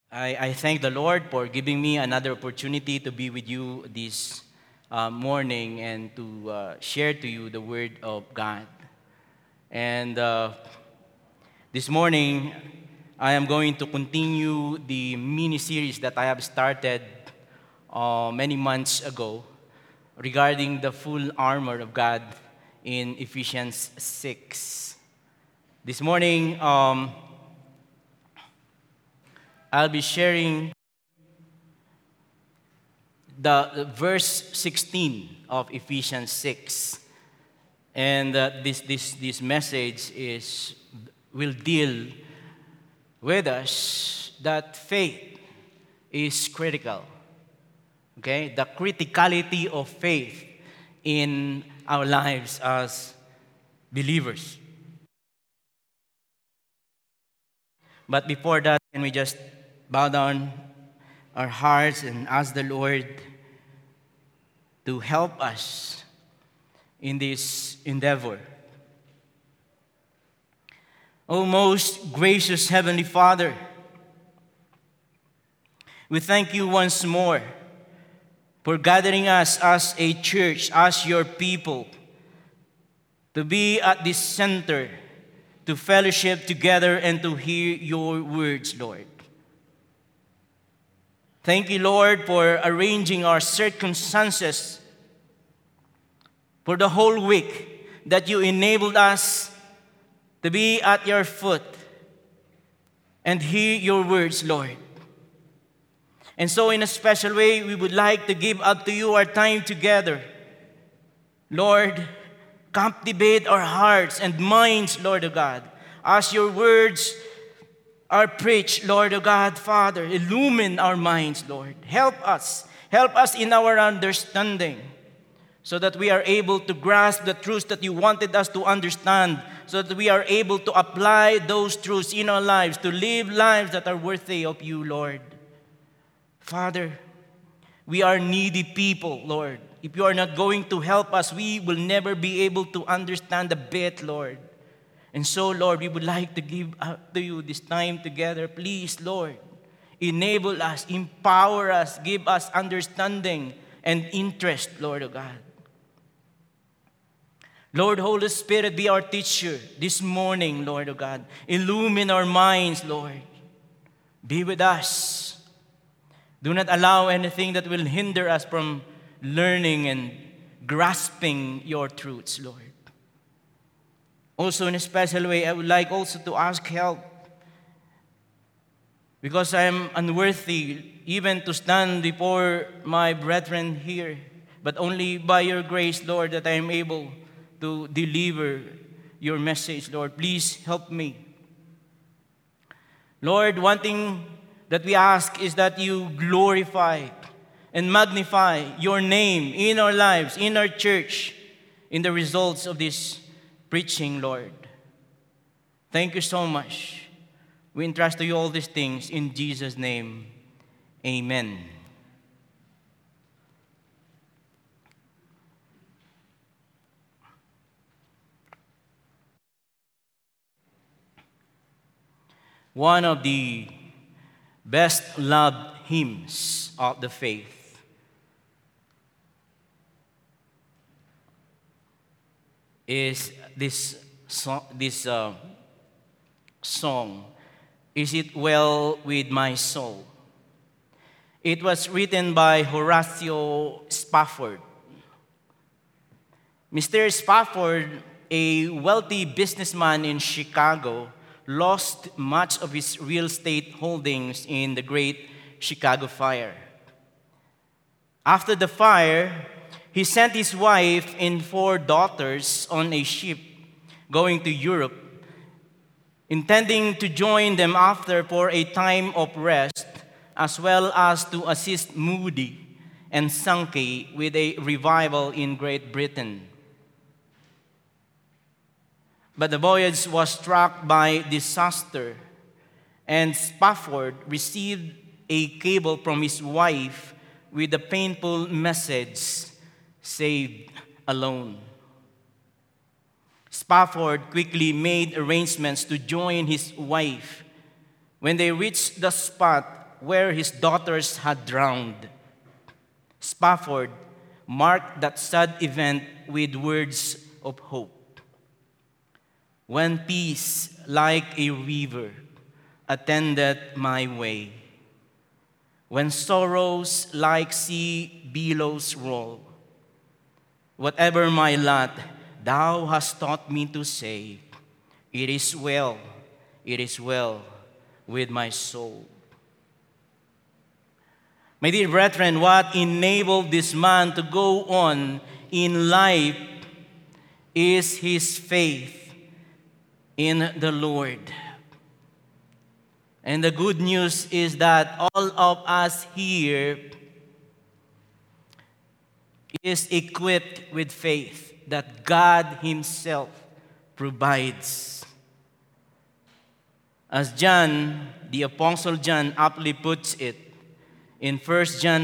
I thank the Lord for giving me another opportunity to be with you this morning and to share to you the Word of God. And this morning, I am going to continue the mini-series that I have started many months ago regarding the full armor of God in Ephesians 6. This morning, I'll be sharing the verse 16 of Ephesians 6. And this message will deal with us that faith is critical. Okay? The criticality of faith in our lives as believers. But before that, can we just bow down our hearts and ask the Lord to help us in this endeavor. O most gracious Heavenly Father, we thank you once more for gathering us as a church, as your people, to be at this center, to fellowship together and to hear your words, Lord. Thank you, Lord, for arranging our circumstances for the whole week, that you enabled us to be at your foot and hear your words, Lord. And so in a special way, we would like to give up to you our time together. Lord, captivate our hearts and minds, Lord of God, as your words are preached, Lord of God, Father. Illumine our minds, Lord. Help us in our understanding, so that we are able to grasp the truths that you wanted us to understand, so that we are able to apply those truths in our lives, to live lives that are worthy of you, Lord. Father, we are needy people, Lord. If you are not going to help us, we will never be able to understand a bit, Lord. And so, Lord, we would like to give up to you this time together. Please, Lord, enable us, empower us, give us understanding and interest, Lord of God. Lord, Holy Spirit, be our teacher this morning, Lord of God. Illumine our minds, Lord. Be with us. Do not allow anything that will hinder us from learning and grasping your truths, Lord. Also, in a special way, I would like also to ask help, because I am unworthy even to stand before my brethren here, but only by your grace, Lord, that I am able to deliver your message, Lord. Please help me. Lord, one thing that we ask is that you glorify and magnify your name in our lives, in our church, in the results of this preaching, Lord. Thank you so much. We entrust to you all these things in Jesus' name. Amen. One of the best loved hymns of the faith is this song, Is It Well With My Soul? It was written by Horatio Spafford. Mr. Spafford, a wealthy businessman in Chicago, lost much of his real estate holdings in the Great Chicago Fire. After the fire, he sent his wife and 4 daughters on a ship going to Europe, intending to join them after for a time of rest, as well as to assist Moody and Sankey with a revival in Great Britain. But the voyage was struck by disaster, and Spafford received a cable from his wife with the painful message, "Saved alone." Spafford quickly made arrangements to join his wife. When they reached the spot, where his daughters had drowned. Spafford marked that sad event with words of hope. When peace, like a river, attended my way, when sorrows like sea billows roll, whatever my lot, thou hast taught me to say, it is well with my soul. My dear brethren, what enabled this man to go on in life is his faith in the Lord. And the good news is that all of us here is equipped with faith that God Himself provides. As John, the Apostle John, aptly puts it in 1 John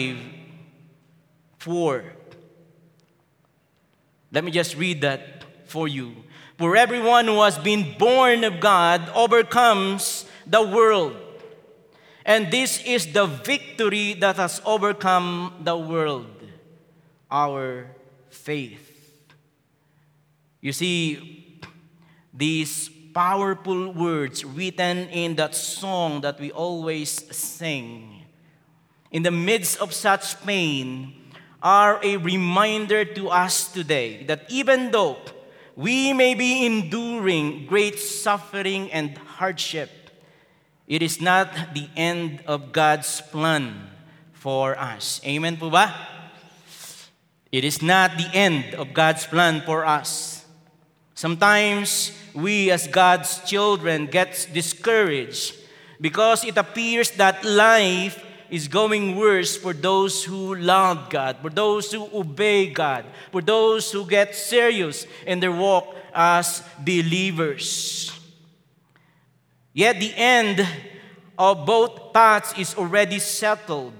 5:4. Let me just read that for you. For everyone who has been born of God overcomes the world. And this is the victory that has overcome the world, our faith. You see, these powerful words written in that song that we always sing, in the midst of such pain, are a reminder to us today that even though we may be enduring great suffering and hardship, it is not the end of God's plan for us. Amen po ba? It is not the end of God's plan for us. Sometimes we as God's children get discouraged because it appears that life is going worse for those who love God, for those who obey God, for those who get serious in their walk as believers. Yet the end of both paths is already settled.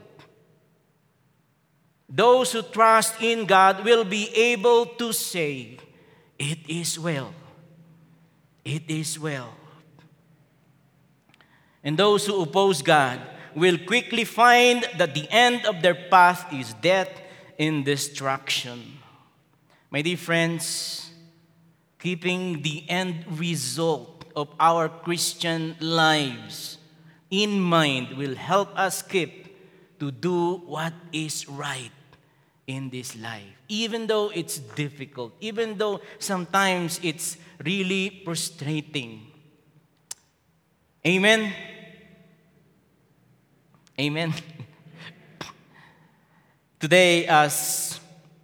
Those who trust in God will be able to say, it is well. It is well. And those who oppose God will quickly find that the end of their path is death and destruction. My dear friends, keeping the end result of our Christian lives in mind will help us keep to do what is right in this life. Even though it's difficult, even though sometimes it's really frustrating. Amen? Amen. Today, as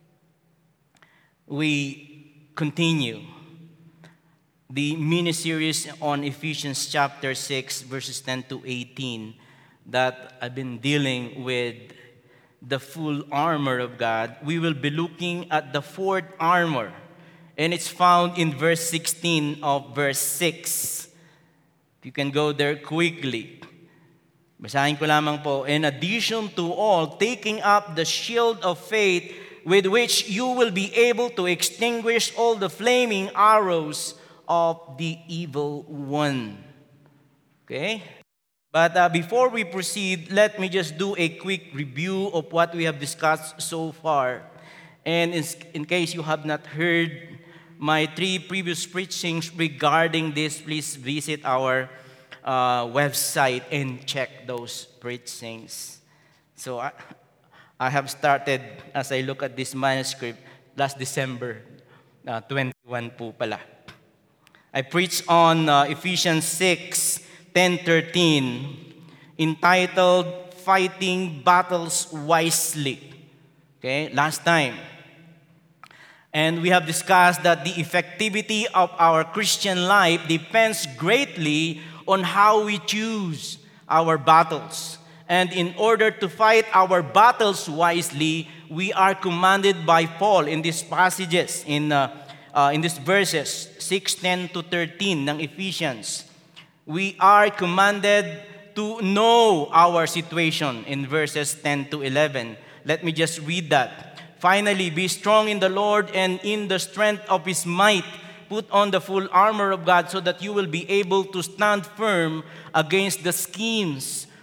we continue the mini-series on Ephesians chapter 6, verses 10 to 18, that I've been dealing with the full armor of God, we will be looking at the fourth armor, and it's found in verse 16 of verse 6. If you can go there quickly. Basahin ko lamang po. In addition to all, taking up the shield of faith with which you will be able to extinguish all the flaming arrows of the evil one. Okay? But before we proceed, let me just do a quick review of what we have discussed so far. And in case you have not heard my 3 previous preachings regarding this, please visit our website and check those preachings. So I have started, as I look at this manuscript, last December 21 po pala. I preached on Ephesians 6, 10-13, entitled Fighting Battles Wisely. Okay, last time. And we have discussed that the effectivity of our Christian life depends greatly on how we choose our battles. And in order to fight our battles wisely, we are commanded by Paul in these passages, in these verses, 6:10-13 ng Ephesians. We are commanded to know our situation in verses 10-11. Let me just read that. Finally, be strong in the Lord and in the strength of His might. Put on the full armor of God so that you will be able to stand firm against the schemes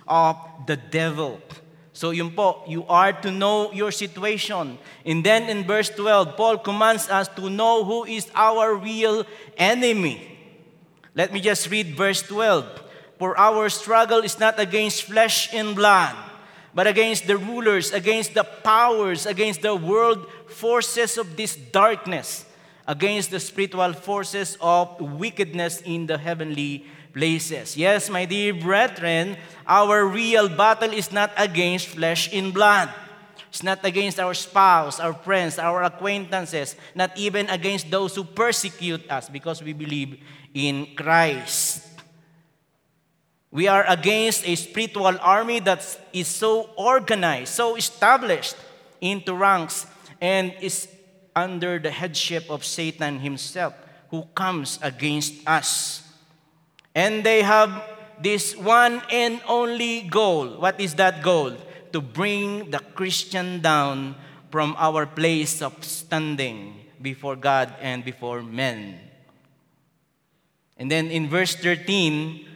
of the devil. So yun po, you are to know your situation. And then in verse 12, Paul commands us to know who is our real enemy. Let me just read verse 12. For our struggle is not against flesh and blood, but against the rulers, against the powers, against the world forces of this darkness, against the spiritual forces of wickedness in the heavenly places. Yes, my dear brethren, our real battle is not against flesh and blood. It's not against our spouse, our friends, our acquaintances, not even against those who persecute us because we believe in Christ. We are against a spiritual army that is so organized, so established into ranks, and is under the headship of Satan himself, who comes against us. And they have this one and only goal. What is that goal? To bring the Christian down from our place of standing before God and before men. And then in verse 13,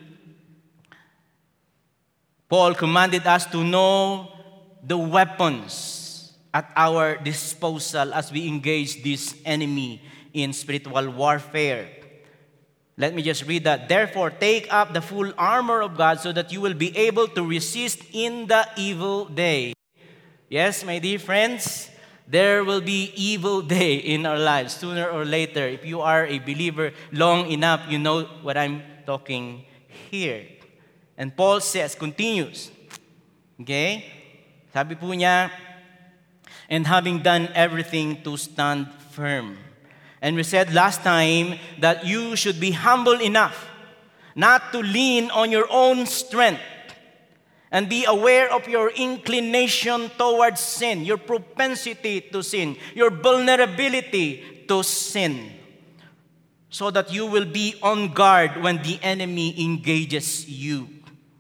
Paul commanded us to know the weapons at our disposal as we engage this enemy in spiritual warfare. Let me just read that. Therefore, take up the full armor of God so that you will be able to resist in the evil day. Yes, my dear friends, there will be evil day in our lives sooner or later. If you are a believer long enough, you know what I'm talking here. And Paul says, continues, okay? Sabi po niya, and having done everything to stand firm. And we said last time that you should be humble enough not to lean on your own strength and be aware of your inclination towards sin, your propensity to sin, your vulnerability to sin, so that you will be on guard when the enemy engages you.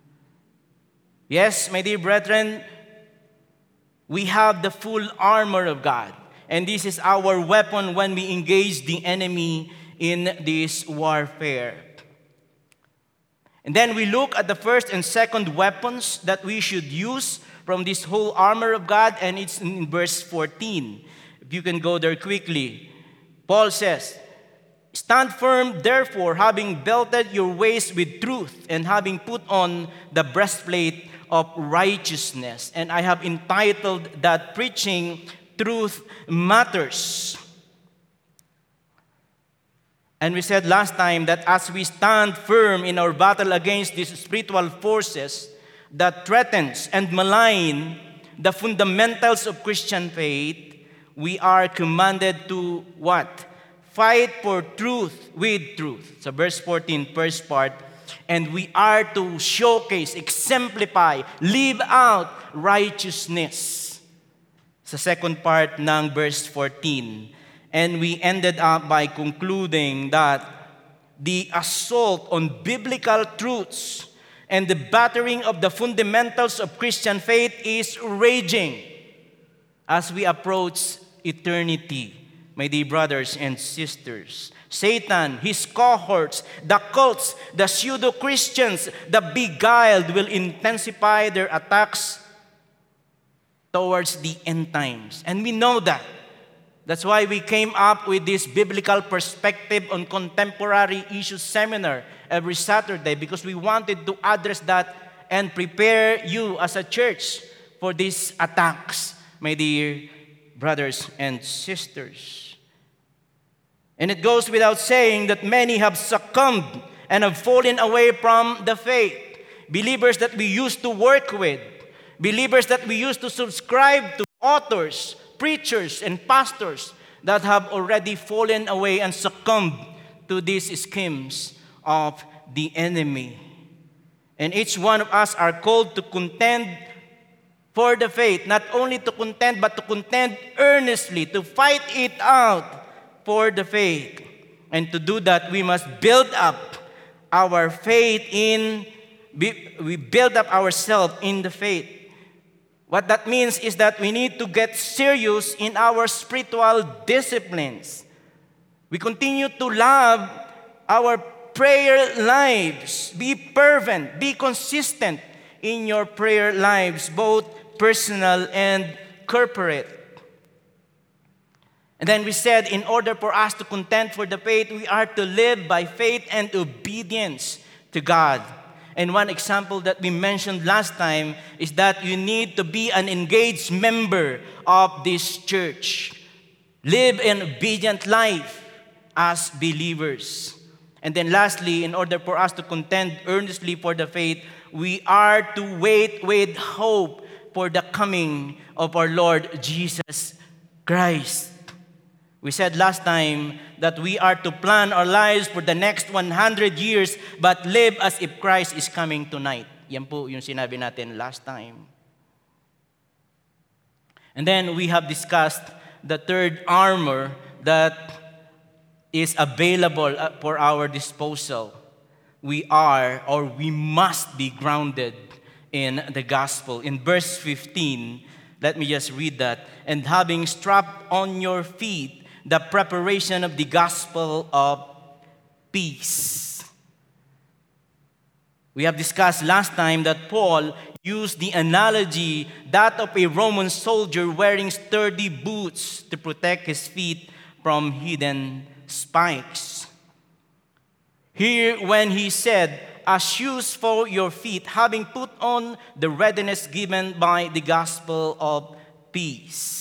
Yes, my dear brethren, we have the full armor of God. And this is our weapon when we engage the enemy in this warfare. And then we look at the first and second weapons that we should use from this whole armor of God, and it's in verse 14. If you can go there quickly. Paul says, stand firm, therefore, having belted your waist with truth, and having put on the breastplate of righteousness. And I have entitled that preaching Truth Matters. And we said last time that as we stand firm in our battle against these spiritual forces that threatens and malign the fundamentals of Christian faith, we are commanded to what? Fight for truth with truth. So verse 14, first part. And we are to showcase, exemplify, live out righteousness. Sa second part ng verse 14. And we ended up by concluding that the assault on biblical truths and the battering of the fundamentals of Christian faith is raging as we approach eternity, my dear brothers and sisters. Satan, his cohorts, the cults, the pseudo-Christians, the beguiled will intensify their attacks towards the end times. And we know that. That's why we came up with this biblical perspective on contemporary issues seminar every Saturday, because we wanted to address that and prepare you as a church for these attacks, my dear brothers and sisters. And it goes without saying that many have succumbed and have fallen away from the faith. Believers that we used to work with, believers that we used to subscribe to, authors, preachers, and pastors that have already fallen away and succumbed to these schemes of the enemy. And each one of us are called to contend for the faith, not only to contend, but to contend earnestly, to fight it out for the faith. And to do that, we must build up our faith we build up ourselves in the faith. What that means is that we need to get serious in our spiritual disciplines. We continue to love our prayer lives, be fervent, be consistent in your prayer lives, both personal and corporate. And then we said, in order for us to contend for the faith, we are to live by faith and obedience to God. And one example that we mentioned last time is that you need to be an engaged member of this church. Live an obedient life as believers. And then lastly, in order for us to contend earnestly for the faith, we are to wait with hope for the coming of our Lord Jesus Christ. We said last time that we are to plan our lives for the next 100 years but live as if Christ is coming tonight. Yan po yung sinabi natin last time. And then we have discussed the third armor that is available for our disposal. We must be grounded in the gospel. In verse 15, let me just read that. And having strapped on your feet the preparation of the gospel of peace. We have discussed last time that Paul used the analogy that of a Roman soldier wearing sturdy boots to protect his feet from hidden spikes. Here, when he said, as shoes for your feet, having put on the readiness given by the gospel of peace.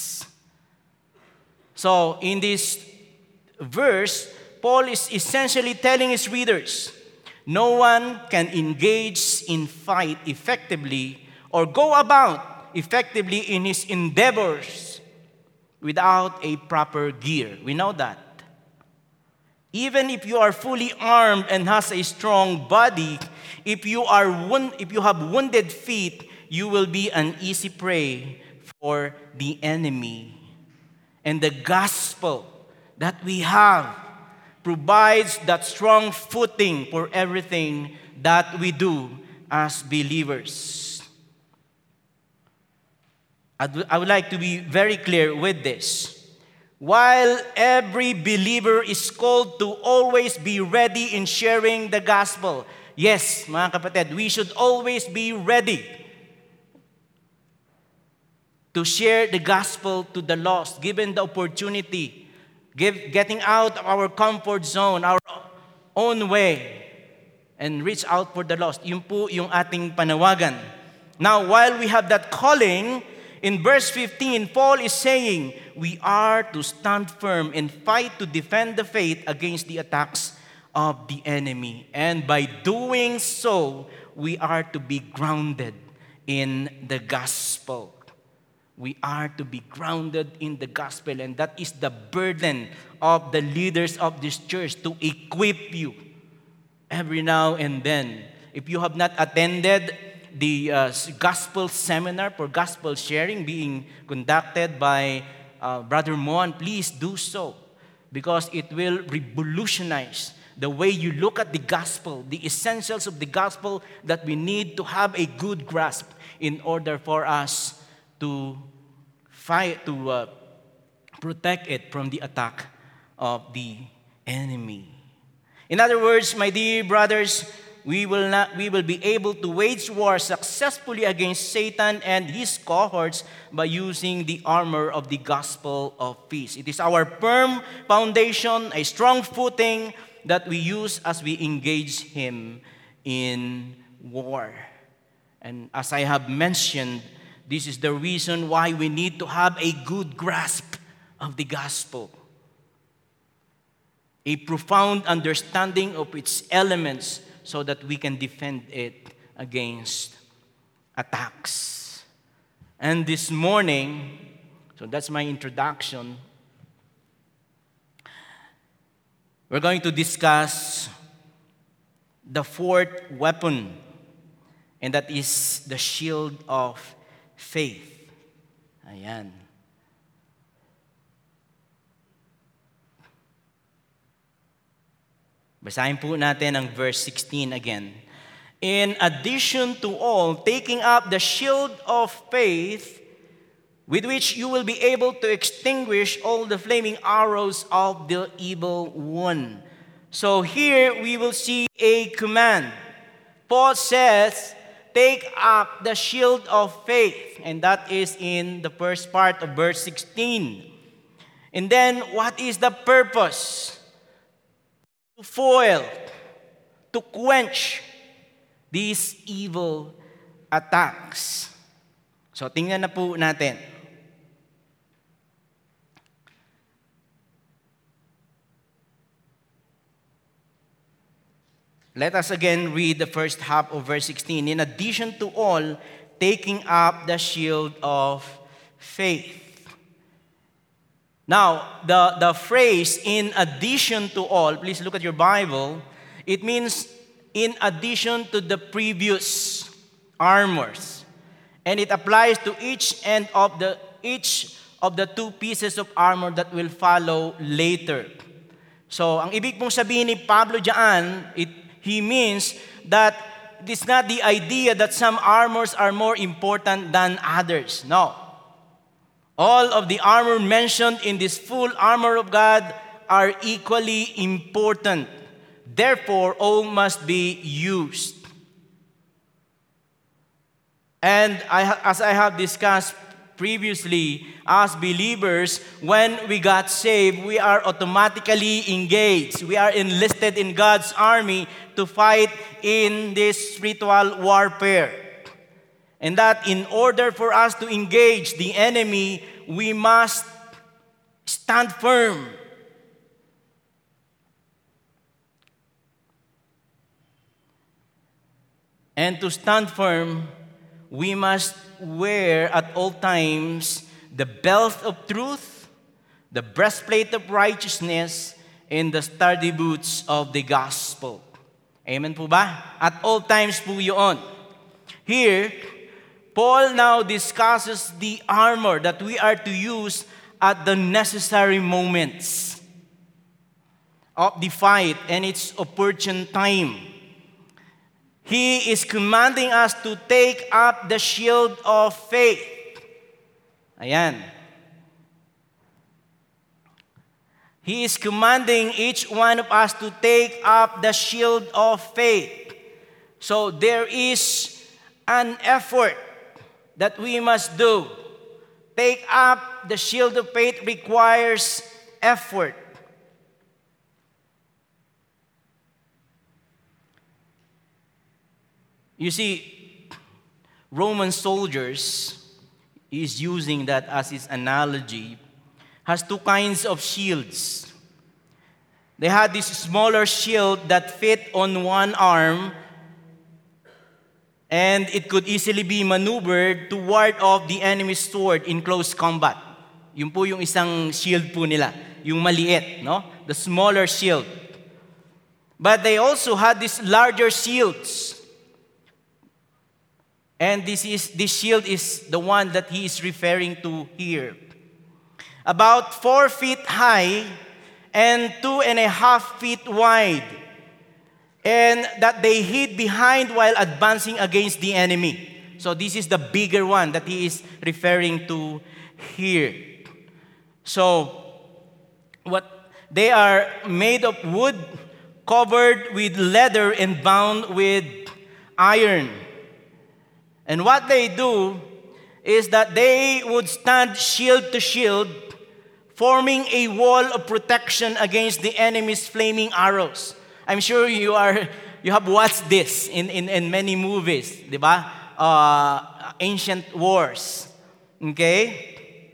So, in this verse, Paul is essentially telling his readers, no one can engage in fight effectively or go about effectively in his endeavors without a proper gear. We know that. Even if you are fully armed and has a strong body, if you have wounded feet, you will be an easy prey for the enemy. And the gospel that we have provides that strong footing for everything that we do as believers. I would like to be very clear with this. While every believer is called to always be ready in sharing the gospel, yes, mga kapatid, we should always be ready to share the gospel to the lost, given the opportunity, getting out of our comfort zone, our own way, and reach out for the lost. Yun po yung ating panawagan. Now, while we have that calling, in verse 15, Paul is saying, we are to stand firm and fight to defend the faith against the attacks of the enemy. And by doing so, we are to be grounded in the gospel. We are to be grounded in the gospel, and that is the burden of the leaders of this church, to equip you every now and then. If you have not attended the gospel seminar for gospel sharing being conducted by Brother Moan, please do so, because it will revolutionize the way you look at the gospel, the essentials of the gospel that we need to have a good grasp in order for us to fight, to protect it from the attack of the enemy. In other words, my dear brothers, we will be able to wage war successfully against Satan and his cohorts by using the armor of the gospel of peace. It is our firm foundation, a strong footing that we use as we engage him in war. And as I have mentioned, this is the reason why we need to have a good grasp of the gospel, a profound understanding of its elements so that we can defend it against attacks. And this morning, so that's my introduction, we're going to discuss the fourth weapon, and that is the shield of faith. Ayan. Basahin po natin ang verse 16 again. In addition to all, taking up the shield of faith, with which you will be able to extinguish all the flaming arrows of the evil one. So here we will see a command. Paul says, take up the shield of faith. And that is in the first part of verse 16. And then, what is the purpose? To foil, to quench these evil attacks. So, tingnan na po natin. Let us again read the first half of verse 16. In addition to all, taking up the shield of faith. Now, the phrase, in addition to all, please look at your Bible. It means in addition to the previous armors. And it applies to each of the two pieces of armor that will follow later. So, ang ibig pong sabihin ni Pablo diyan, he means that it's not the idea that some armors are more important than others. No. All of the armor mentioned in this full armor of God are equally important. Therefore, all must be used. And as I have discussed previously, as believers, when we got saved, we are automatically engaged. We are enlisted in God's army to fight in this spiritual warfare. And that in order for us to engage the enemy, we must stand firm. And to stand firm, we must wear at all times the belt of truth, the breastplate of righteousness, and the sturdy boots of the gospel. Amen po ba? At all times po yun. Here, Paul now discusses the armor that we are to use at the necessary moments of the fight and its opportune time. He is commanding us to take up the shield of faith. Ayan. He is commanding each one of us to take up the shield of faith. So there is an effort that we must do. Take up the shield of faith requires effort. You see, Roman soldiers, is using that as his analogy, has two kinds of shields. They had this smaller shield that fit on one arm, and it could easily be maneuvered to ward off the enemy's sword in close combat. Yun po yung isang shield po nila, yung maliit, no? The smaller shield. But they also had these larger shields. And this shield is the one that he is referring to here. About 4 feet high and 2.5 feet wide. And that they hid behind while advancing against the enemy. So this is the bigger one that he is referring to here. So, what they are made of wood, covered with leather and bound with iron. And what they do is that they would stand shield to shield, forming a wall of protection against the enemy's flaming arrows. I'm sure you have watched this in many movies, di ba? Ancient wars. Okay?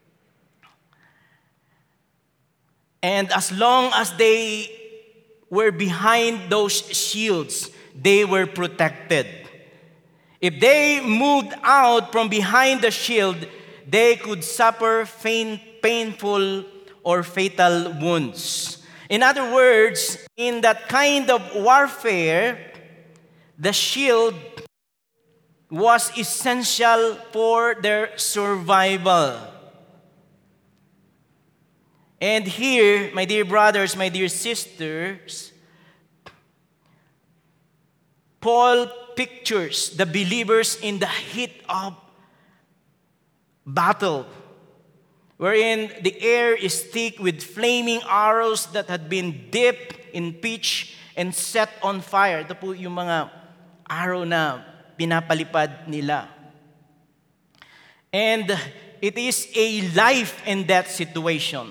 And as long as they were behind those shields, they were protected. If they moved out from behind the shield, they could suffer painful or fatal wounds. In other words, in that kind of warfare, the shield was essential for their survival. And here, my dear brothers, my dear sisters, Paul pictures the believers in the heat of battle, wherein the air is thick with flaming arrows that had been dipped in pitch and set on fire. Ito po yung mga arrow na pinapalipad nila. And it is a life and death situation.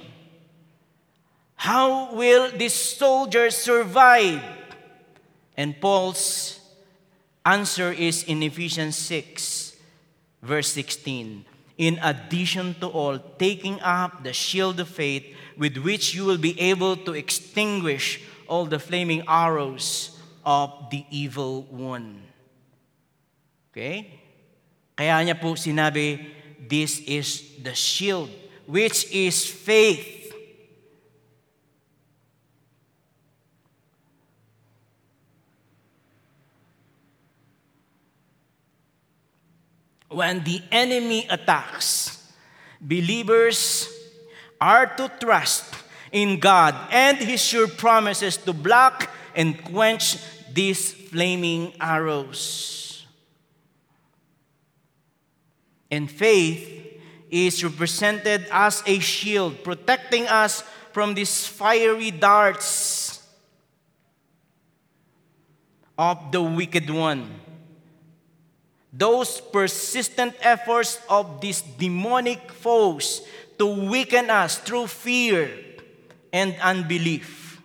How will these soldiers survive? And Paul's answer is in Ephesians 6, verse 16. In addition to all, taking up the shield of faith, with which you will be able to extinguish all the flaming arrows of the evil one. Okay? Kaya niya po sinabi, this is the shield, which is faith. When the enemy attacks, believers are to trust in God and His sure promises to block and quench these flaming arrows. And faith is represented as a shield, protecting us from these fiery darts of the wicked one. Those persistent efforts of these demonic foes to weaken us through fear and unbelief.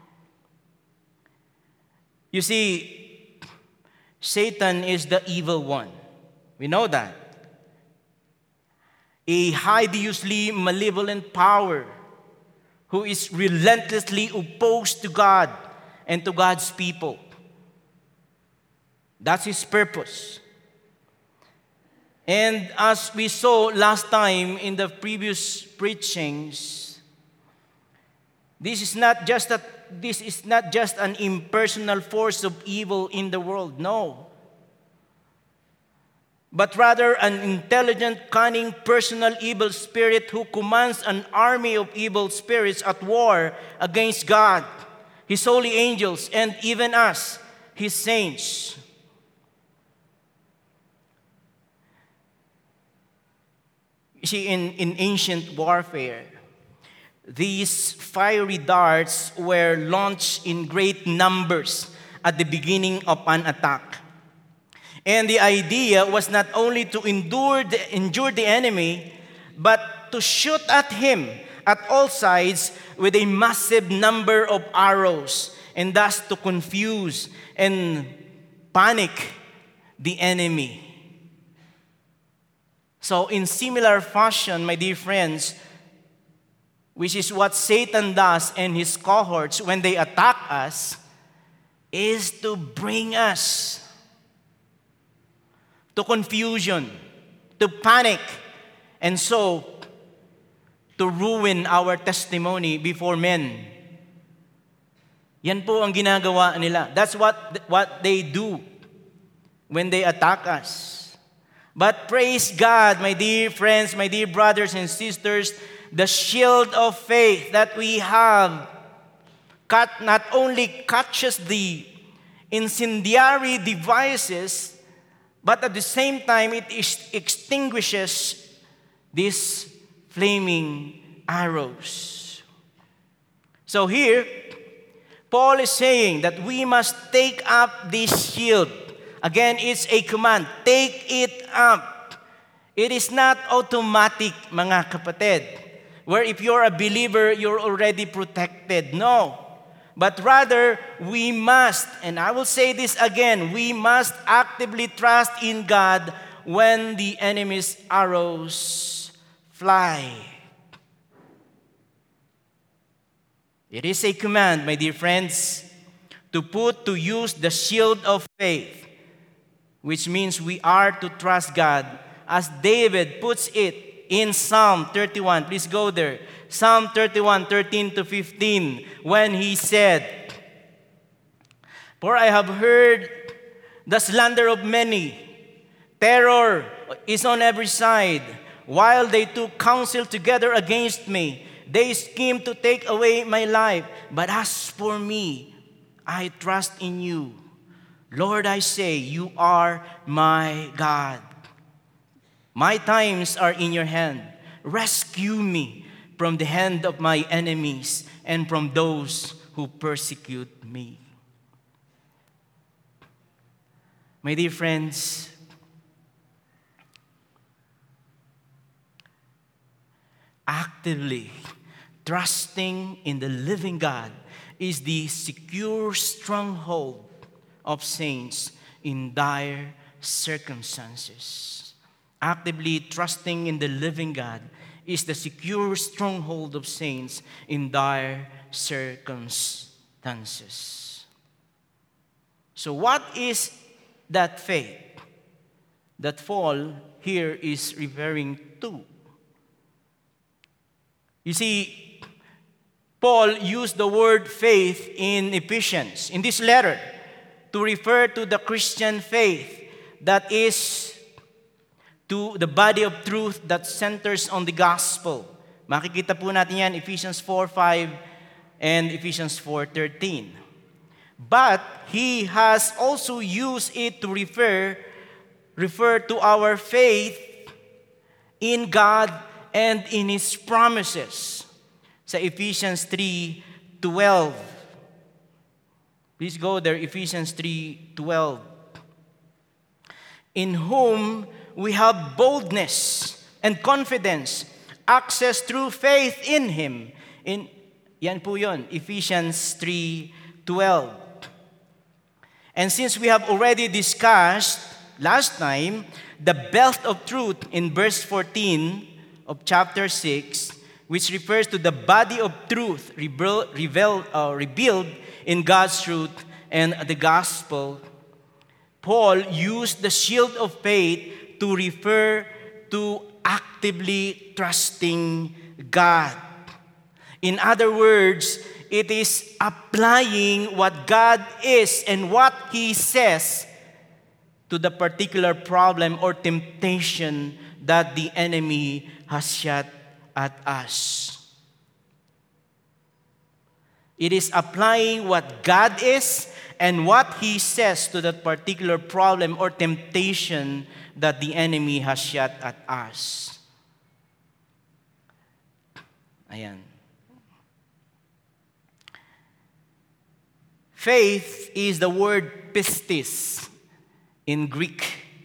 You see, Satan is the evil one. We know that. A hideously malevolent power who is relentlessly opposed to God and to God's people. That's his purpose. And as we saw last time in the previous preachings, this is not just an impersonal force of evil in the world, no. But rather an intelligent, cunning, personal evil spirit who commands an army of evil spirits at war against God, His holy angels, and even us, His saints. You see, in ancient warfare, these fiery darts were launched in great numbers at the beginning of an attack. And the idea was not only to endure the enemy, but to shoot at him at all sides with a massive number of arrows, and thus to confuse and panic the enemy. So in similar fashion, my dear friends, which is what Satan does and his cohorts when they attack us, is to bring us to confusion, to panic, and so to ruin our testimony before men. Yan po ang ginagawa nila. That's what they do when they attack us. But praise God, my dear friends, my dear brothers and sisters, the shield of faith that we have not only catches the incendiary devices, but at the same time it extinguishes these flaming arrows. So here, Paul is saying that we must take up this shield. Again, it's a command. Take it up. It is not automatic, mga kapatid, where if you're a believer, you're already protected. No. But rather, we must, and I will say this again, we must actively trust in God when the enemy's arrows fly. It is a command, my dear friends, to use the shield of faith, which means we are to trust God, as David puts it in Psalm 31. Please go there. Psalm 31, 13 to 15, when he said, "For I have heard the slander of many. Terror is on every side. While they took counsel together against me, they schemed to take away my life. But as for me, I trust in you. Lord, I say, you are my God. My times are in your hand. Rescue me from the hand of my enemies and from those who persecute me." My dear friends, actively trusting in the living God is the secure stronghold of saints in dire circumstances. Actively trusting in the living God is the secure stronghold of saints in dire circumstances. So what is that faith that Paul here is referring to? You see, Paul used the word faith in Ephesians, in this letter, to refer to the Christian faith that is to the body of truth that centers on the gospel. Makikita po natin yan, Ephesians 4:5 and Ephesians 4:13. But he has also used it to refer to our faith in God and in His promises. Sa Ephesians 3:12. Please go there, Ephesians 3:12. In whom we have boldness and confidence, access through faith in Him. Yan po yun, Ephesians 3:12. And since we have already discussed last time the belt of truth in verse 14 of chapter 6, which refers to the body of truth revealed in God's truth and the gospel, Paul used the shield of faith to refer to actively trusting God. In other words, it is applying what God is and what He says to the particular problem or temptation that the enemy has shot at us. It is applying what God is and what He says to that particular problem or temptation that the enemy has shot at us. Ayan. Faith is the word pistis in Greek.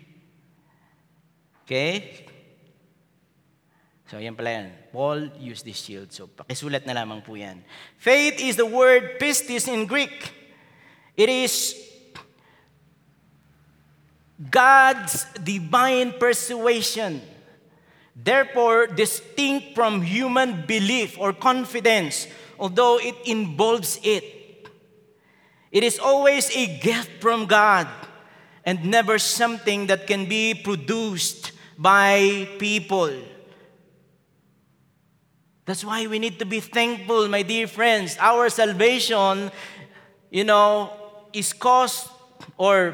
Okay? So, yan pala yan. Paul used this shield. So, pakisulat na lamang po yan. Faith is the word pistis in Greek. It is God's divine persuasion. Therefore, distinct from human belief or confidence, although it involves it. It is always a gift from God and never something that can be produced by people. That's why we need to be thankful, my dear friends. Our salvation, is caused or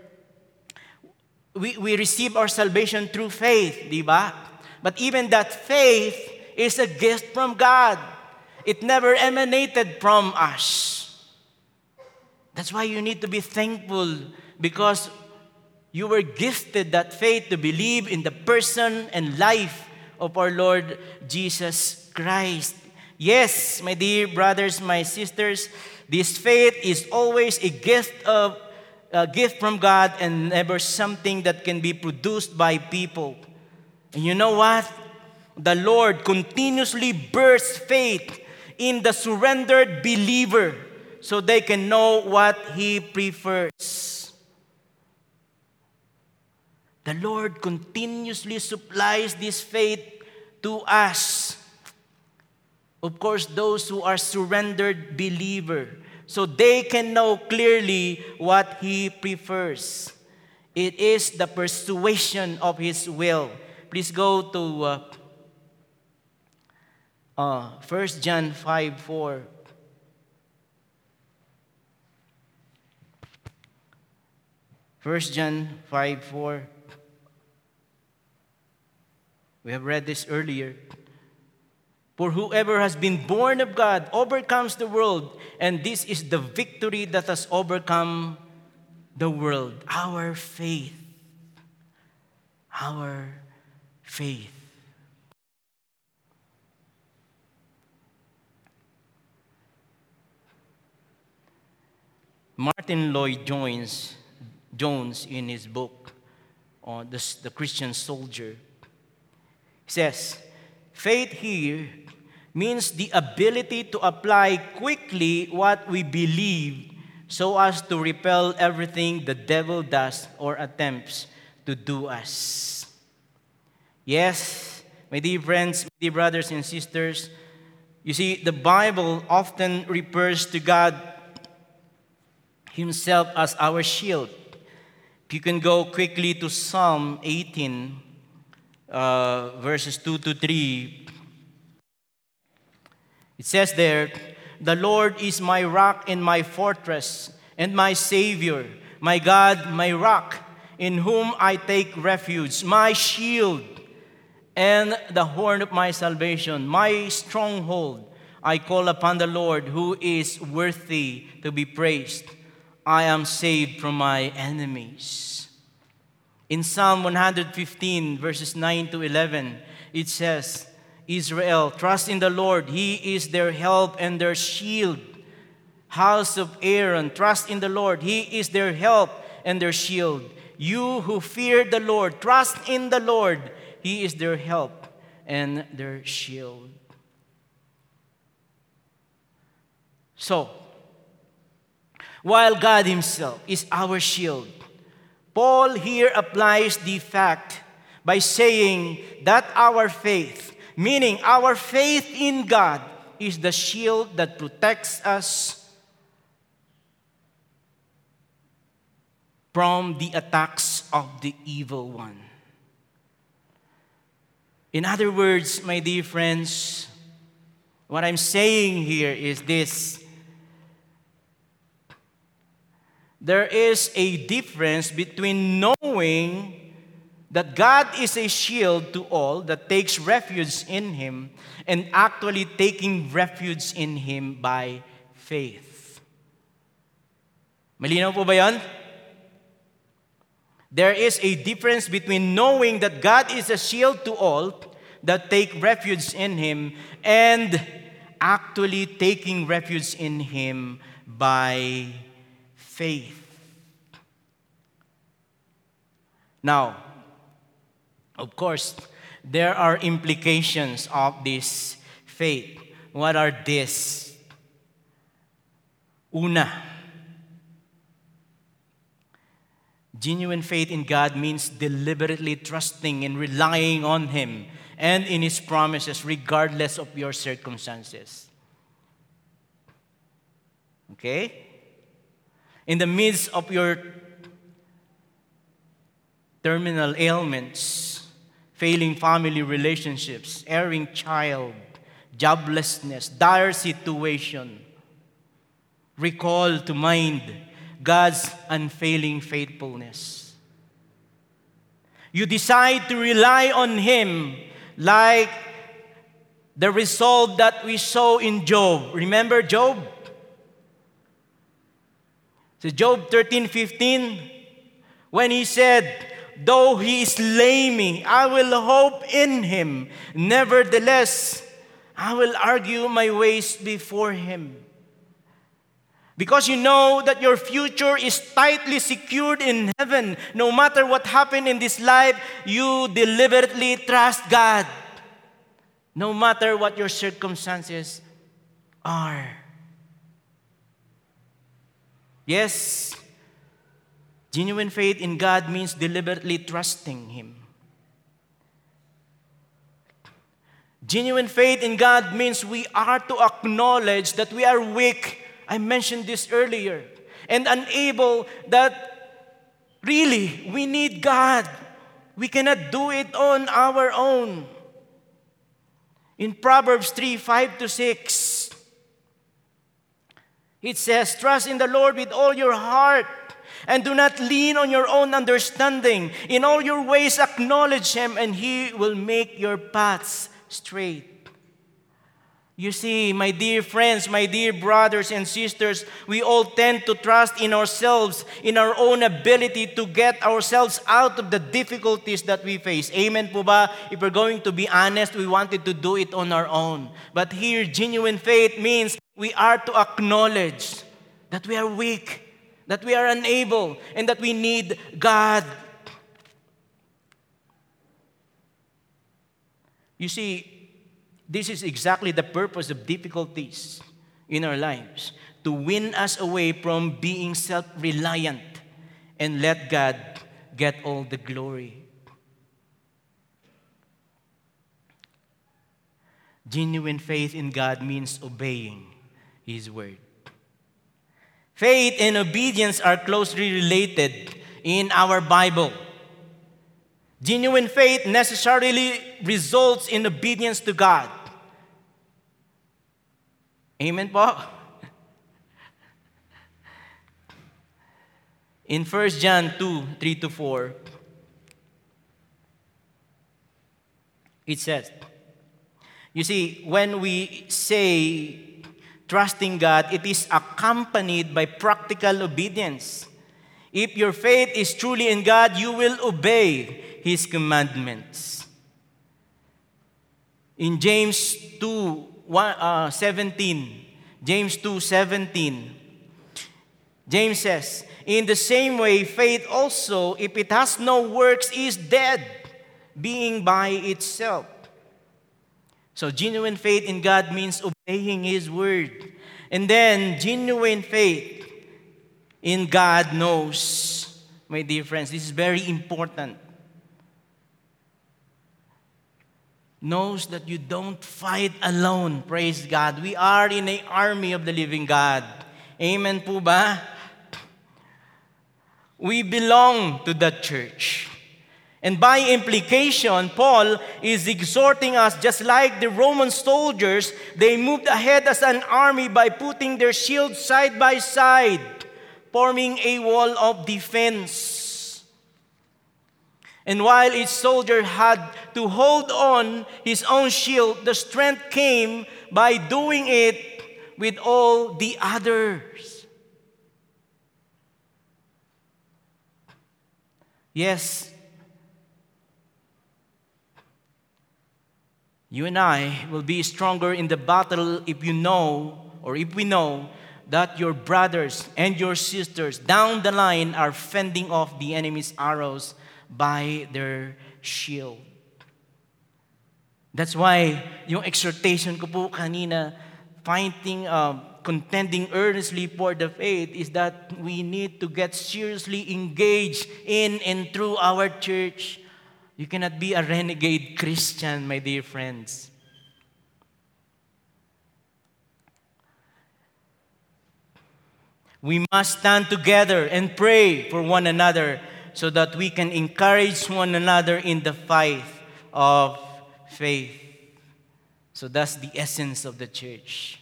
we receive our salvation through faith, di ba? But even that faith is a gift from God. It never emanated from us. That's why you need to be thankful because you were gifted that faith to believe in the person and life of our Lord Jesus Christ. Yes, my dear brothers, my sisters, this faith is always a gift from God and never something that can be produced by people. And you know what? The Lord continuously bursts faith in the surrendered believer so they can know what He prefers. The Lord continuously supplies this faith to us. Of course, those who are surrendered believer, so they can know clearly what He prefers. It is the persuasion of His will. Please go to 1 John 5:4. 1 John 5:4. We have read this earlier. For whoever has been born of God overcomes the world, and this is the victory that has overcome the world. Our faith. Our faith. Martin Lloyd-Jones Jones in his book on the Christian Soldier. He says, faith here means the ability to apply quickly what we believe so as to repel everything the devil does or attempts to do us. Yes, my dear friends, my dear brothers and sisters, you see, the Bible often refers to God Himself as our shield. If you can go quickly to Psalm 18, verses 2 to 3, it says there, "The Lord is my rock and my fortress and my Savior, my God, my rock, in whom I take refuge, my shield and the horn of my salvation, my stronghold. I call upon the Lord, who is worthy to be praised. I am saved from my enemies." In Psalm 115, verses 9 to 11, it says, "Israel, trust in the Lord. He is their help and their shield. House of Aaron, trust in the Lord. He is their help and their shield. You who fear the Lord, trust in the Lord. He is their help and their shield." So, while God Himself is our shield, Paul here applies the fact by saying that our faith, meaning our faith in God, is the shield that protects us from the attacks of the evil one. In other words, my dear friends, what I'm saying here is this: there is a difference between knowing that God is a shield to all that takes refuge in Him and actually taking refuge in Him by faith. Malinaw po ba yan? There is a difference between knowing that God is a shield to all that take refuge in Him and actually taking refuge in Him by faith. Now, of course, there are implications of this faith. What are these? Una, genuine faith in God means deliberately trusting and relying on Him and in His promises regardless of your circumstances. Okay? In the midst of your terminal ailments, failing family relationships, erring child, joblessness, dire situation, recall to mind God's unfailing faithfulness. You decide to rely on Him like the resolve that we saw in Job. Remember Job? So Job 13:15, when he said, "Though He slay me, I will hope in Him. Nevertheless, I will argue my ways before Him." Because you know that your future is tightly secured in heaven. No matter what happened in this life, you deliberately trust God. No matter what your circumstances are. Yes, genuine faith in God means deliberately trusting Him. Genuine faith in God means we are to acknowledge that we are weak. I mentioned this earlier. And unable, that really we need God. We cannot do it on our own. In Proverbs 3:5-6, it says, "Trust in the Lord with all your heart, and do not lean on your own understanding. In all your ways acknowledge Him, and He will make your paths straight." You see, my dear friends, my dear brothers and sisters, we all tend to trust in ourselves, in our own ability to get ourselves out of the difficulties that we face. Amen po ba? If we're going to be honest, we wanted to do it on our own. But here, genuine faith means we are to acknowledge that we are weak, that we are unable and that we need God. You see, this is exactly the purpose of difficulties in our lives, to win us away from being self-reliant and let God get all the glory. Genuine faith in God means obeying His word. Faith and obedience are closely related in our Bible. Genuine faith necessarily results in obedience to God. Amen po? In 1 John 2, 3-4, it says, you see, when we say trusting God, it is accompanied by practical obedience. If your faith is truly in God, you will obey His commandments. In James 2:17, James 2:17, James says, in the same way, faith also, if it has no works, is dead, being by itself. So genuine faith in God means obeying His word. And then genuine faith in God knows, my dear friends, this is very important, knows that you don't fight alone. Praise God. We are in an army of the living God. Amen po ba? We belong to that church. And by implication, Paul is exhorting us, just like the Roman soldiers, they moved ahead as an army by putting their shields side by side, forming a wall of defense. And while each soldier had to hold on his own shield, the strength came by doing it with all the others. Yes, you and I will be stronger in the battle if you know, or if we know, that your brothers and your sisters down the line are fending off the enemy's arrows by their shield. That's why yung exhortation ko po kanina, contending earnestly for the faith, is that we need to get seriously engaged in and through our church. You cannot be a renegade Christian, my dear friends. We must stand together and pray for one another so that we can encourage one another in the fight of faith. So that's the essence of the church.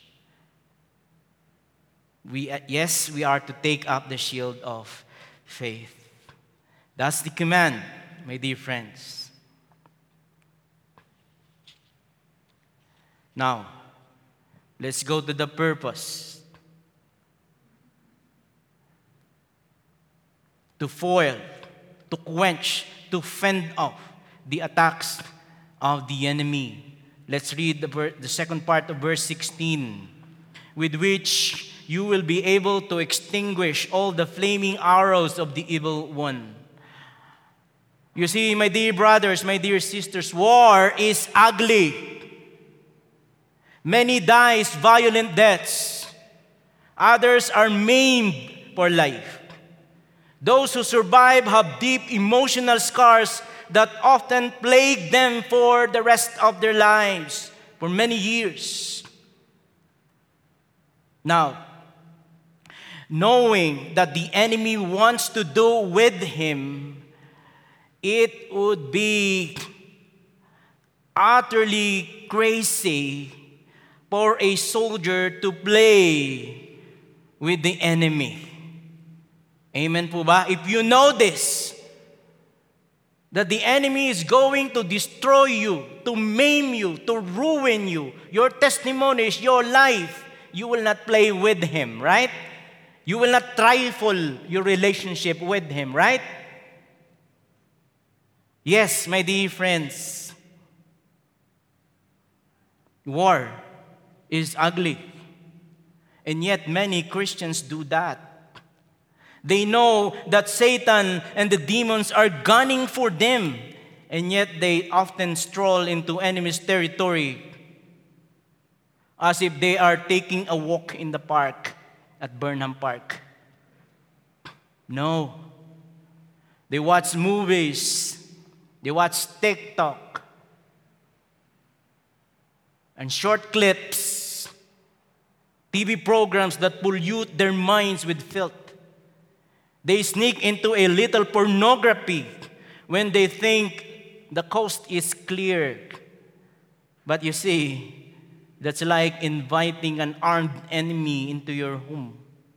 We are to take up the shield of faith. That's the command, my dear friends. Now, let's go to the purpose. To foil, to quench, to fend off the attacks of the enemy. Let's read the second part of verse 16. With which you will be able to extinguish all the flaming arrows of the evil one. You see, my dear brothers, my dear sisters, war is ugly. Many dies violent deaths. Others are maimed for life. Those who survive have deep emotional scars that often plague them for the rest of their lives, for many years. Now, knowing that the enemy wants to do with him, it would be utterly crazy for a soldier to play with the enemy. Amen po ba? If you know this, that the enemy is going to destroy you, to maim you, to ruin you, your testimonies, your life, you will not play with him, right? You will not trifle your relationship with him, right? Yes, my dear friends, war is ugly. And yet many Christians do that. They know that Satan and the demons are gunning for them, and yet they often stroll into enemy's territory as if they are taking a walk in the park at Burnham Park. No. They watch movies. They watch TikTok and short clips, TV programs that pollute their minds with filth. They sneak into a little pornography when they think the coast is clear. But you see, that's like inviting an armed enemy into your home.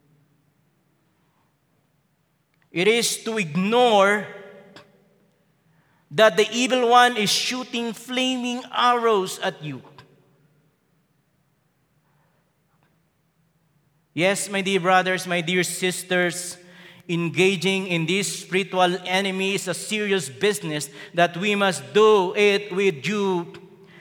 It is to ignore that the evil one is shooting flaming arrows at you. Yes, my dear brothers, my dear sisters, engaging in this spiritual enemy is a serious business that we must do it with due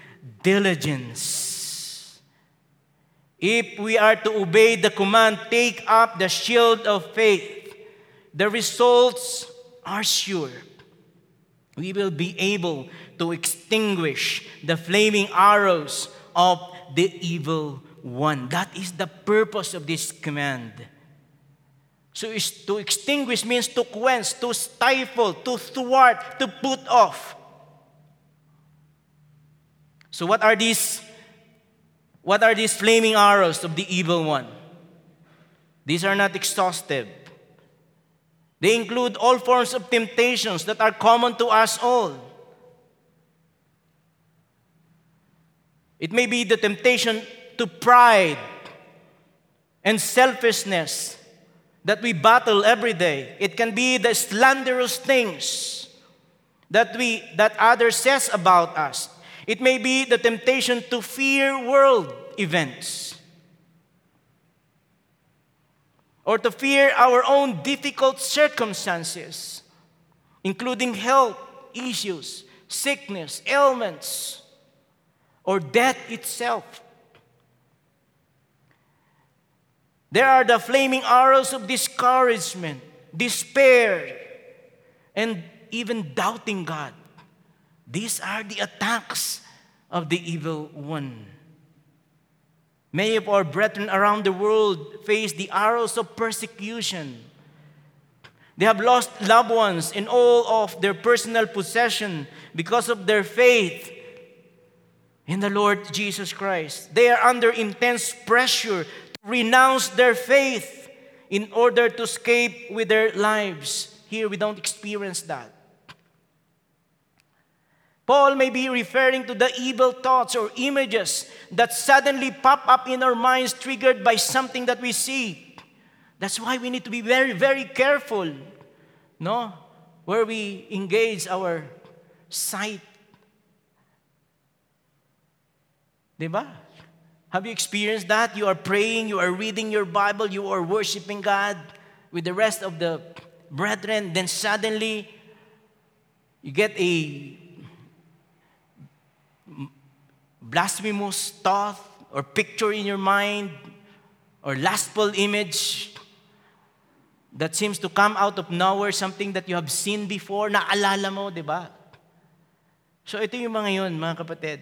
diligence. If we are to obey the command, take up the shield of faith, the results are sure. We will be able to extinguish the flaming arrows of the evil one. That is the purpose of this command. So to extinguish means to quench, to stifle, to thwart, to put off. So what are these flaming arrows of the evil one? These are not exhaustive. They include all forms of temptations that are common to us all. It may be the temptation to pride and selfishness that we battle every day. It can be the slanderous things that others says about us. It may be the temptation to fear world events, or to fear our own difficult circumstances, including health issues, sickness, ailments, or death itself. There are the flaming arrows of discouragement, despair, and even doubting God. These are the attacks of the evil one. Many of our brethren around the world face the arrows of persecution. They have lost loved ones and all of their personal possession because of their faith in the Lord Jesus Christ. They are under intense pressure to renounce their faith in order to escape with their lives. Here we don't experience that. Paul may be referring to the evil thoughts or images that suddenly pop up in our minds, triggered by something that we see. That's why we need to be very, very careful, no? Where we engage our sight. Diba? Have you experienced that? You are praying, you are reading your Bible, you are worshiping God with the rest of the brethren, then suddenly you get a blasphemous thought or picture in your mind or lustful image that seems to come out of nowhere, something that you have seen before, naalala mo, di ba? So ito yung mga yun, mga kapatid.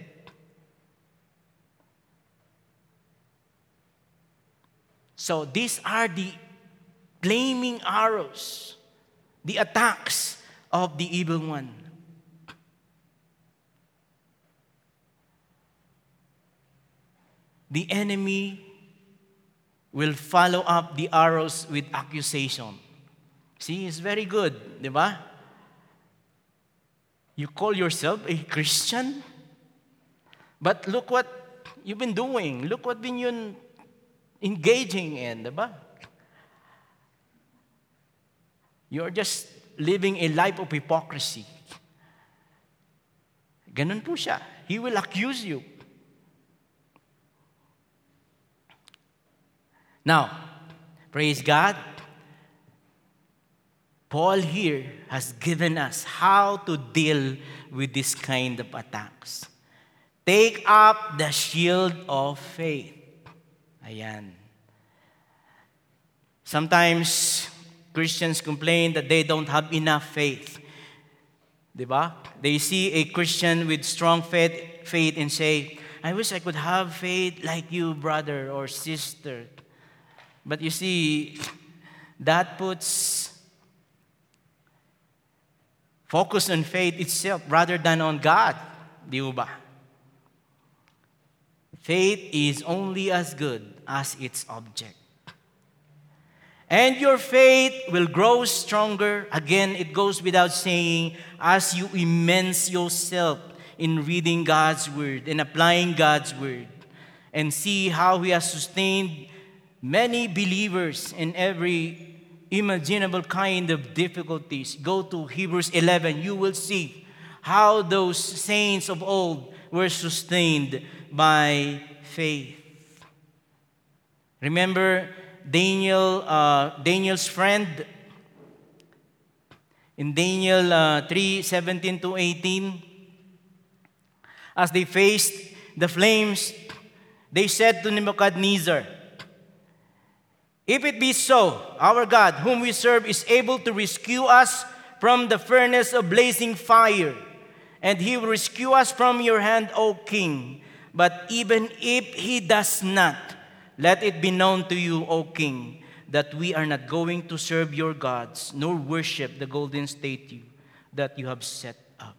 So these are the flaming arrows, the attacks of the evil one. The enemy will follow up the arrows with accusation. See, it's very good, di ba? You call yourself a Christian, but look what you've been doing. Look what you've been engaging in, di ba? You're just living a life of hypocrisy. Ganun po siya. He will accuse you. Now, praise God, Paul here has given us how to deal with this kind of attacks. Take up the shield of faith. Ayan. Sometimes, Christians complain that they don't have enough faith. Diba? They see a Christian with strong faith and say, I wish I could have faith like you, brother or sister. But you see, that puts focus on faith itself rather than on God. Di ba? Faith is only as good as its object. And your faith will grow stronger. Again, it goes without saying, as you immerse yourself in reading God's Word and applying God's Word, and see how He has sustained many believers in every imaginable kind of difficulties. Go to Hebrews 11. You will see how those saints of old were sustained by faith. Remember Daniel's friend in Daniel 3:17-18, as they faced the flames, they said to Nebuchadnezzar, if it be so, our God, whom we serve, is able to rescue us from the furnace of blazing fire, and He will rescue us from your hand, O King. But even if He does not, let it be known to you, O King, that we are not going to serve your gods, nor worship the golden statue that you have set up.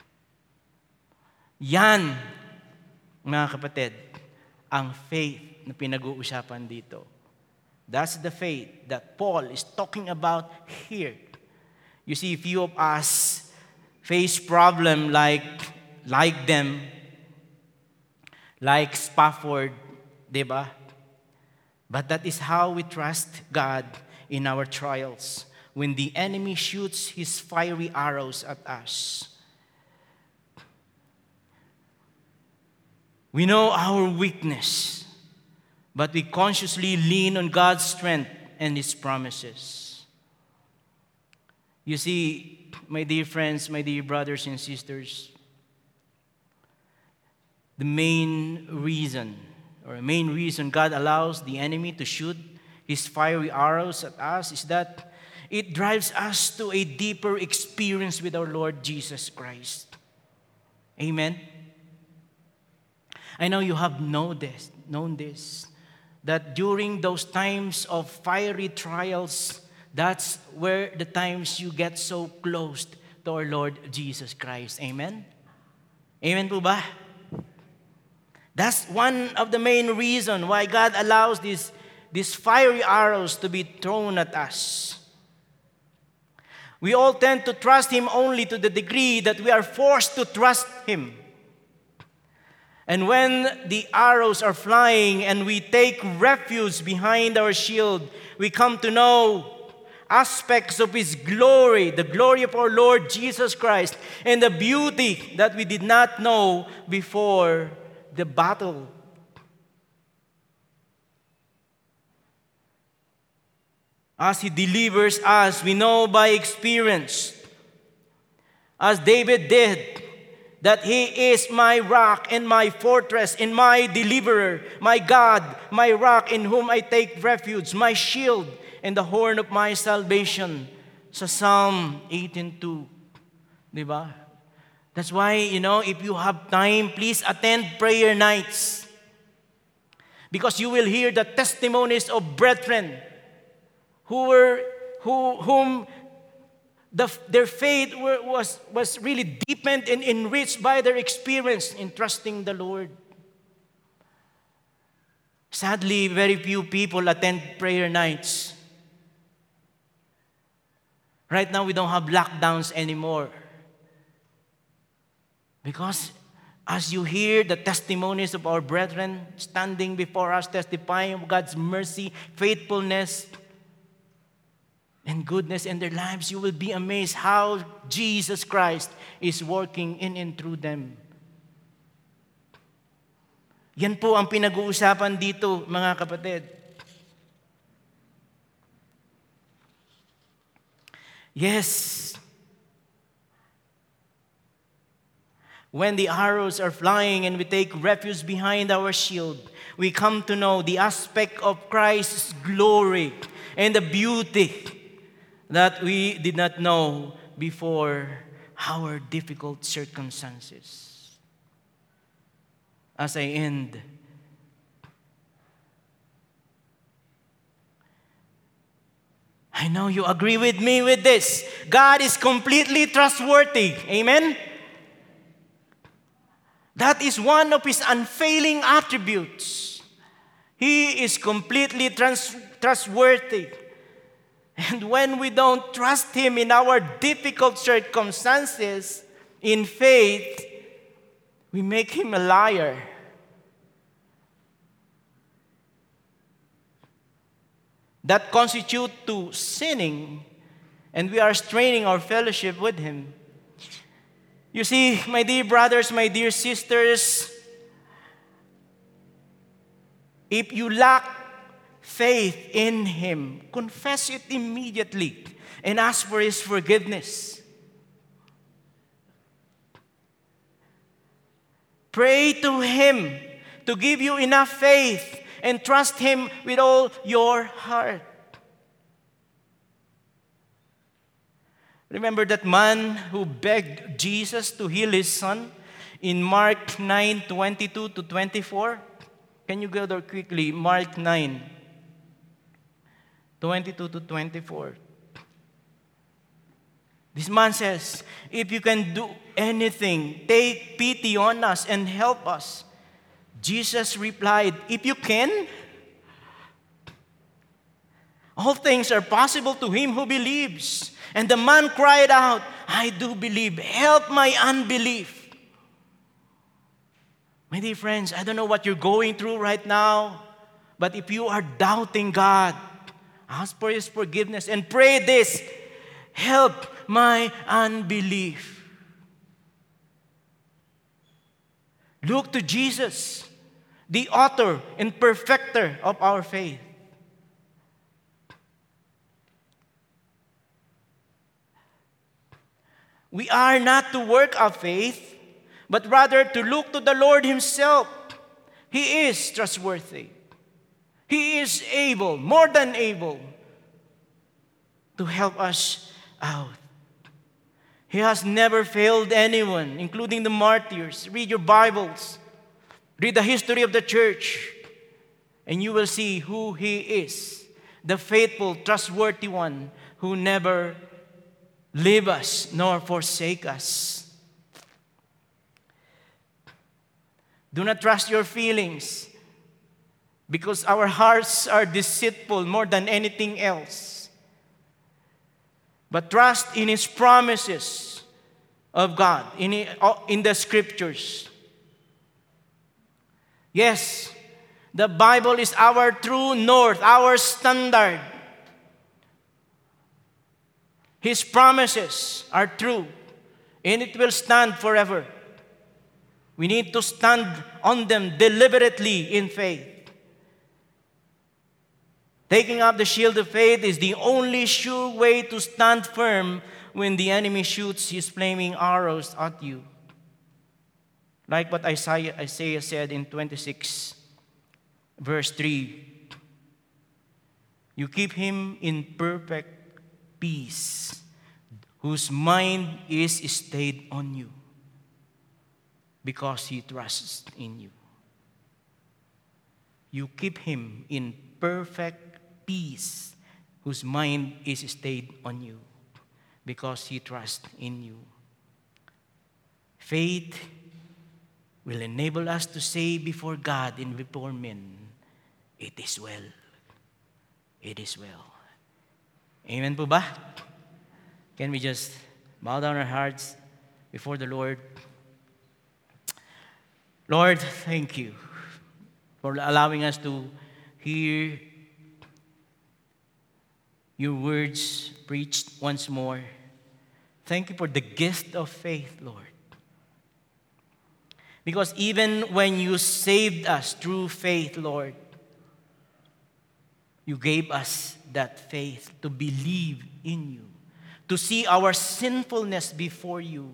Yan, mga kapatid, ang faith na pinag-uusapan dito. That's the faith that Paul is talking about here. You see, few of us face problem like them, like Spafford, diba? But that is how we trust God in our trials. When the enemy shoots his fiery arrows at us, we know our weakness, but we consciously lean on God's strength and His promises. You see, my dear friends, my dear brothers and sisters, the main reason God allows the enemy to shoot his fiery arrows at us is that it drives us to a deeper experience with our Lord Jesus Christ. Amen? I know you have known this, that during those times of fiery trials, that's where the times you get so close to our Lord Jesus Christ. Amen? Amen po ba? That's one of the main reasons why God allows these fiery arrows to be thrown at us. We all tend to trust Him only to the degree that we are forced to trust Him. And when the arrows are flying and we take refuge behind our shield, we come to know aspects of His glory, the glory of our Lord Jesus Christ, and the beauty that we did not know before the battle. As He delivers us, we know by experience, as David did, that He is my rock and my fortress and my deliverer, my God, my rock in whom I take refuge, my shield and the horn of my salvation. Sa Psalm 18:2. Diba? That's why, if you have time, please attend prayer nights. Because you will hear the testimonies of brethren whom their faith was really deepened and enriched by their experience in trusting the Lord. Sadly, very few people attend prayer nights. Right now, we don't have lockdowns anymore. Because as you hear the testimonies of our brethren standing before us, testifying of God's mercy, faithfulness, and goodness in their lives, you will be amazed how Jesus Christ is working in and through them. Yan po ang pinag-uusapan dito, mga kapatid. Yes. When the arrows are flying and we take refuge behind our shield, we come to know the aspect of Christ's glory and the beauty that we did not know before our difficult circumstances. As I end, I know you agree with me with this. God is completely trustworthy. Amen? That is one of His unfailing attributes. He is completely trustworthy. And when we don't trust Him in our difficult circumstances, in faith, we make Him a liar. That constitute to sinning, and we are straining our fellowship with Him. You see, my dear brothers, my dear sisters, if you lack faith in Him, confess it immediately and ask for His forgiveness. Pray to Him to give you enough faith and trust Him with all your heart. Remember that man who begged Jesus to heal his son in Mark 9:22 to 24? Can you go there quickly? Mark 9:22 to 24. This man says, "If you can do anything, take pity on us and help us." Jesus replied, "If you can, all things are possible to him who believes." And the man cried out, "I do believe. Help my unbelief." My dear friends, I don't know what you're going through right now, but if you are doubting God, ask for His forgiveness and pray this: "Help my unbelief." Look to Jesus, the author and perfecter of our faith. We are not to work our faith, but rather to look to the Lord Himself. He is trustworthy. He is able, more than able, to help us out. He has never failed anyone, including the martyrs. Read your Bibles. Read the history of the church, and you will see who He is, the faithful, trustworthy one who never leave us nor forsake us. Do not trust your feelings, because our hearts are deceitful more than anything else. But trust in His promises of God, in the Scriptures. Yes, the Bible is our true north, our standard. His promises are true, and it will stand forever. We need to stand on them deliberately in faith. Taking up the shield of faith is the only sure way to stand firm when the enemy shoots his flaming arrows at you. Like what Isaiah said in 26, verse 3. You keep him in perfect peace, whose mind is stayed on you, because he trusts in you. You keep him in perfect peace, whose mind is stayed on you, because he trusts in you. Faith will enable us to say before God and before men, "It is well. It is well." Amen po ba? Can we just bow down our hearts before the Lord? Lord, thank you for allowing us to hear your words preached once more. Thank you for the gift of faith, Lord. Because even when you saved us through faith, Lord, you gave us that faith to believe in you, to see our sinfulness before you,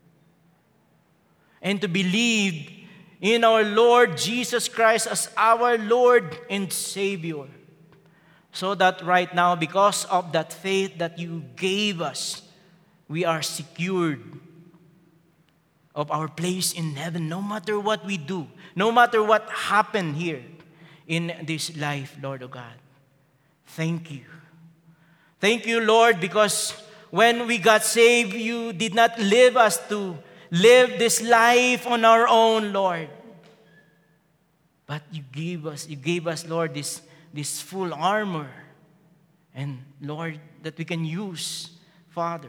and to believe in our Lord Jesus Christ as our Lord and Savior. so that right now, because of that faith that you gave us, we are secured of our place in heaven, no matter what we do, no matter what happened here in this life, Lord, oh God. Thank you. Thank you, Lord, because when we got saved, you did not leave us to live this life on our own, Lord. But you gave us, Lord, this full armor. And Lord, that we can use, Father.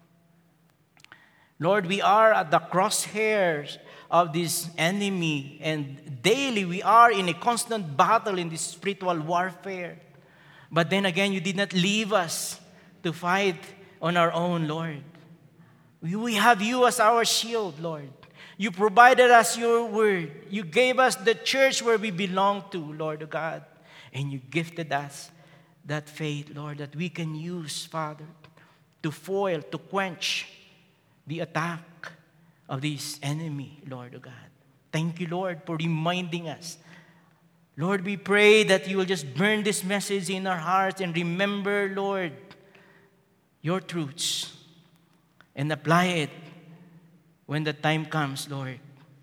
Lord, we are at the crosshairs of this enemy, and daily we are in a constant battle in this spiritual warfare. But then again, you did not leave us to fight on our own, Lord. We have you as our shield, Lord. You provided us your word. You gave us the church where we belong to, Lord God. And you gifted us that faith, Lord, that we can use, Father, to foil, to quench the attack of this enemy, Lord God. Thank you, Lord, for reminding us. Lord, we pray that you will just burn this message in our hearts and remember, Lord, your truths and apply it when the time comes, Lord.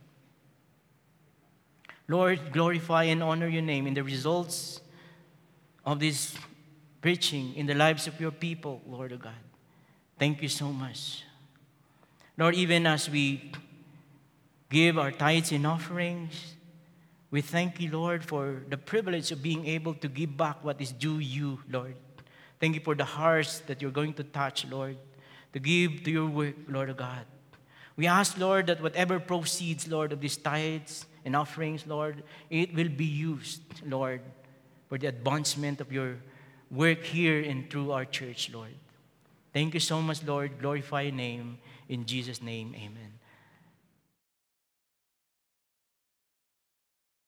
Lord, glorify and honor your name in the results of this preaching in the lives of your people, Lord God. Thank you so much. Lord, even as we give our tithes and offerings, we thank you, Lord, for the privilege of being able to give back what is due you, Lord. Thank you for the hearts that you're going to touch, Lord, to give to your work, Lord God. We ask, Lord, that whatever proceeds, Lord, of these tithes and offerings, Lord, it will be used, Lord, for the advancement of your work here and through our church, Lord. Thank you so much, Lord. Glorify your name. In Jesus' name, amen.